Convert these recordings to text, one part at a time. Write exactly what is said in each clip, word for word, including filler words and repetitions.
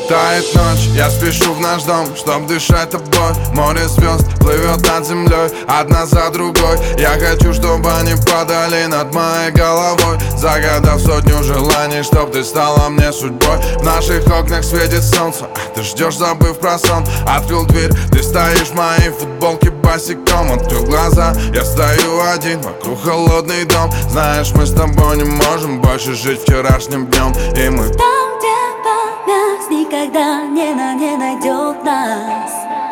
Тает ночь, я спешу в наш дом, чтоб дышать тобой. Море звезд плывет над землей, одна за другой. Я хочу, чтобы они падали над моей головой, загадав сотню желаний, чтоб ты стала мне судьбой. В наших окнах светит солнце, а ты ждешь, забыв про сон. Открыл дверь, ты стоишь в моей футболке босиком. Открыл глаза, я стою один, вокруг холодный дом. Знаешь, мы с тобой не можем больше жить вчерашним днем. И мы там, где память никогда не, на, не найдет нас.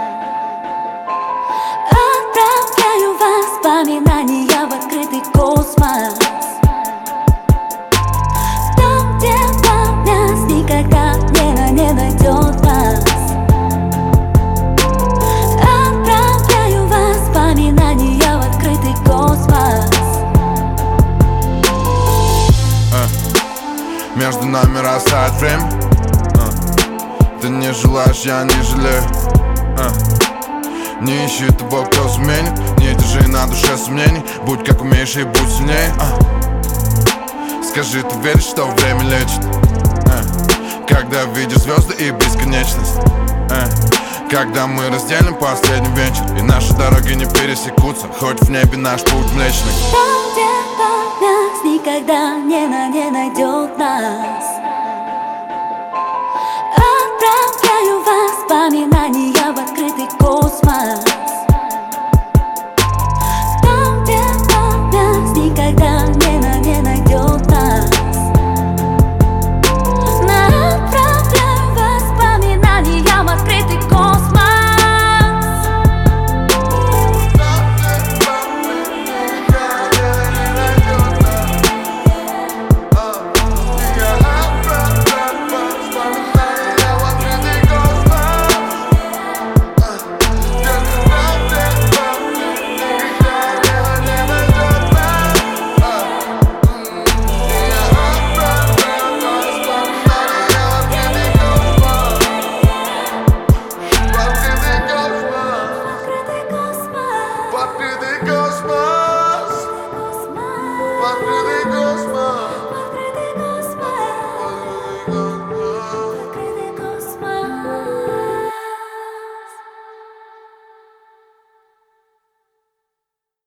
Отправляю воспоминания в открытый космос. Там, где память никогда не, на, не найдет нас. Отправляю воспоминания в открытый космос. э, Между нами растает время. Ты не желаешь, я не жалею. а. Не ищи того, кто сменит. Не держи на душе сомнений. Будь как умеешь и будь сильнее. а. Скажи, ты веришь, что время лечит? а. Когда видишь звезды и бесконечность. а. Когда мы разделим последний вечер, и наши дороги не пересекутся, хоть в небе наш путь млечный. Там, где память никогда не, на, не найдет нас. Отправляю воспоминания в открытый космос. Там, где память никогда не, на, не найдет нас. Отправляю воспоминания в открытый космос. What do